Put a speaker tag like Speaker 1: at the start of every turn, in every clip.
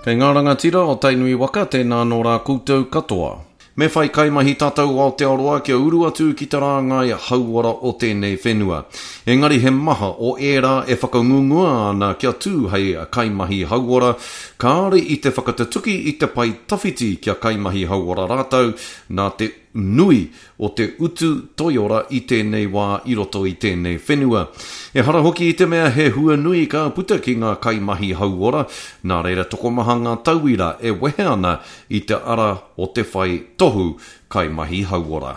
Speaker 1: Kei ngā rangatira o Tainui Waka, tēnā nō rā koutou katoa. Me whai kaimahi tātou Aotearoa kia uru atu ki tā rāngai hauara o tēnei whenua. Engari he maha o ērā e whakaungungua ana kia tū hei kaimahi hauara, kāre i te whakatatuki i te pai tawhiti kia kaimahi hauara rātau, nā te nui o te utu toiora i tēnei wā i roto i tēnei whenua. E hara hoki i te mea he hua nui ka puta ki ngā kaimahi hauora, nā reira tokomaha ngā tauira e wehe ana i te ara o te whai tohu kaimahi hauora.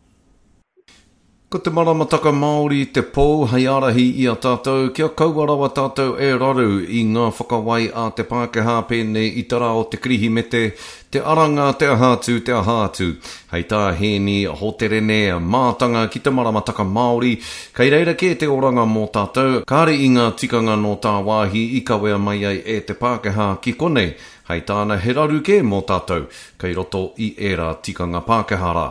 Speaker 1: Ko te maramataka Māori te pō hei arahi i a tātou, kia kauarawa tātou e raru i ngā whakawai a te Pākehā pēnei i tara o te krihi me te aranga te ahātu. Hei tā hēni ho te rene mātanga ki te maramataka Māori, kei reira ke te oranga mō tātou, kāre i ngā tikanga no tā wāhi i kawea mai ai e te Pākehā ki konei, hei tāna he raru ke mō tātou, kei roto i ērā tikanga Pākehā rā.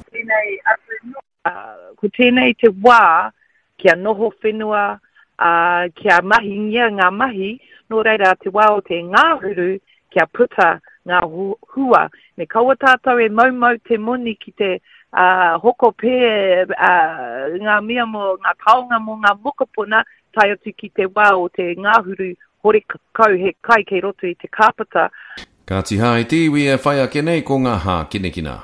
Speaker 2: Ko tēnei te wā, kia noho whenua, kia mahi ngia ngā mahi, no reira te wā o te ngāhuru, kia puta ngā hua. Me kaua tātou e maumau te moni ki te hoko pē, ngā mea mo, ngā taonga mo ngā mokapuna, tai atu ki te wā o te ngāhuru, hore kakau he kai kei roto i te kāpata.
Speaker 1: Ka tiha e tiwi e whai ake nei ko ngā hā kinekina.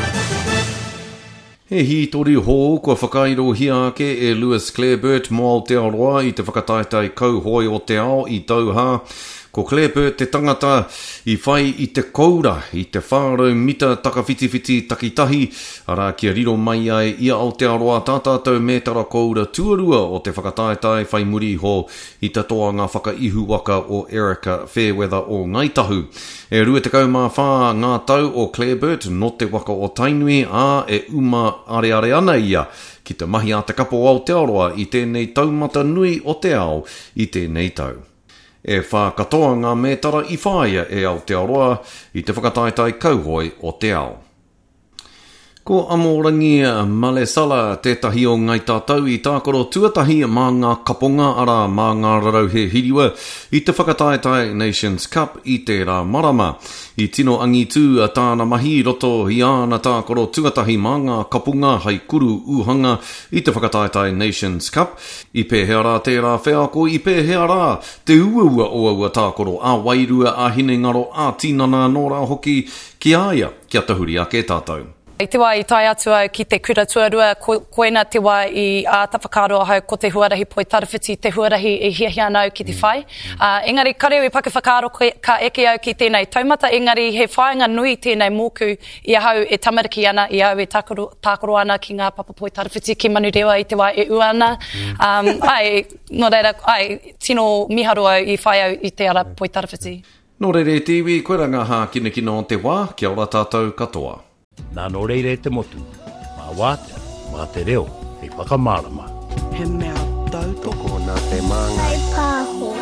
Speaker 1: He hitori hō kua whakairo hia ake e Lewis Clareburt mō Aotearoa i te whakataitai kauhoi o te ao i tauhā. Ko Clareburt te tangata i whai i te koura, i te whārau mita takawhitiwhiti takitahi, ara kia riro mai ai i Aotearoa tātātou me tara koura tuarua o te whakataitai whai muri ho i te toanga whakaihu waka o Erica Fairweather o Ngaitahu. E rua te kaumā whā ngā tau o Clareburt no te waka o Tainui a e uma are ana ia ki te mahi a te kapo o Aotearoa i tēnei taumata nui o te ao i tēnei tau. E whakatoa ngā mētara i whāia e Aotearoa i te whakataitai kauhoi o te ao. Ko Amorangi Malesala tētahi o ngai tātou i tākoro tuatahi mā ngā kaponga ara mā ngā rarau he hiriwa i te whakataitai Nations Cup i te rā marama. I tino angitu a tāna mahi roto i āna tākoro tuatahi mā ngā kapunga hei kuru uhanga i te whakataitai Nations Cup. I pēhea rā tērā wheako, i pēhea rā te uaua o aua tākoro a wairua a hinengaro a tinana nō rā hoki ki aia kia tahuri ake tātou.
Speaker 3: I te wā i tai atu au ki te kura tuarua, koena te wā i tawhakaro hau ko te huarahi poi tarawhiti, te huarahi i hiahia anau ki te whai. Engari, kareo i pake whakaaro ka eke au ki tēnei taumata, engari he whainga nui tēnei mōku i hau e tamariki ana, i hau e tākoro ana ki ngā papa poi tarawhiti ki Manurewa i te wā e uana. No reira, tino miharo au i whai au i te ara poi tarawhiti.
Speaker 1: No reire tiwi, koe ranga hā kinekino o te wā, kia ora tātou katoa.
Speaker 4: Nā no reire te motu, mā wātea, mā te reo, hei whakamārama.
Speaker 5: He mea tautoko
Speaker 6: nā te manga. Hei pāho.